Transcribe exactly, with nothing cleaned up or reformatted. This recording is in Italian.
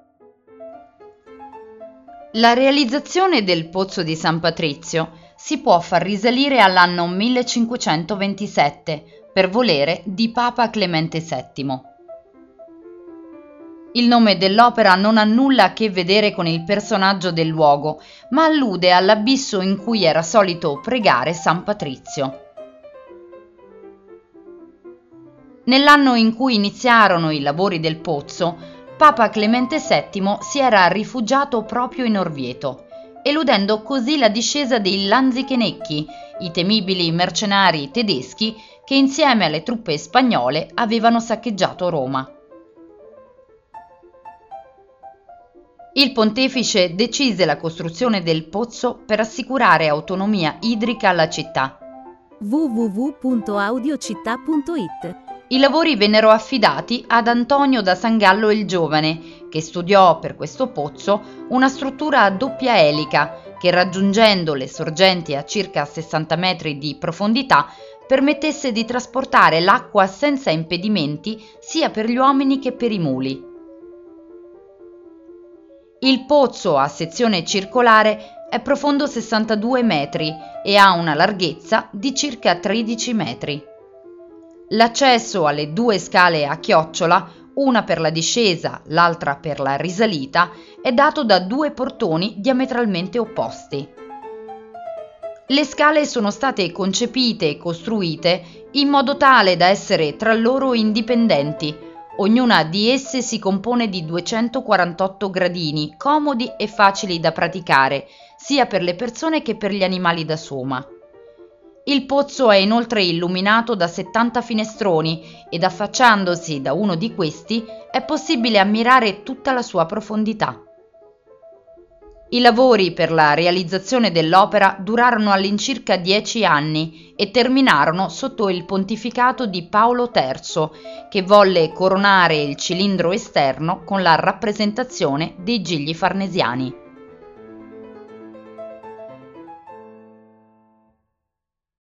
La realizzazione del Pozzo di San Patrizio si può far risalire all'anno millecinquecentoventisette per volere di Papa Clemente settimo. Il nome dell'opera non ha nulla a che vedere con il personaggio del luogo, ma allude all'abisso in cui era solito pregare San Patrizio. Nell'anno in cui iniziarono i lavori del pozzo, Papa Clemente settimo si era rifugiato proprio in Orvieto, eludendo così la discesa dei Lanzichenecchi, i temibili mercenari tedeschi che insieme alle truppe spagnole avevano saccheggiato Roma. Il pontefice decise la costruzione del pozzo per assicurare autonomia idrica alla città. w w w punto audiocittà punto it. I lavori vennero affidati ad Antonio da Sangallo il Giovane, che studiò per questo pozzo una struttura a doppia elica che, raggiungendo le sorgenti a circa sessanta metri di profondità, permettesse di trasportare l'acqua senza impedimenti sia per gli uomini che per i muli. Il pozzo a sezione circolare è profondo sessantadue metri e ha una larghezza di circa tredici metri. L'accesso alle due scale a chiocciola, una per la discesa, l'altra per la risalita, è dato da due portoni diametralmente opposti. Le scale sono state concepite e costruite in modo tale da essere tra loro indipendenti. Ognuna di esse si compone di duecentoquarantotto gradini, comodi e facili da praticare, sia per le persone che per gli animali da soma. Il pozzo è inoltre illuminato da settanta finestroni ed affacciandosi da uno di questi è possibile ammirare tutta la sua profondità. I lavori per la realizzazione dell'opera durarono all'incirca dieci anni e terminarono sotto il pontificato di Paolo terzo, che volle coronare il cilindro esterno con la rappresentazione dei Gigli Farnesiani.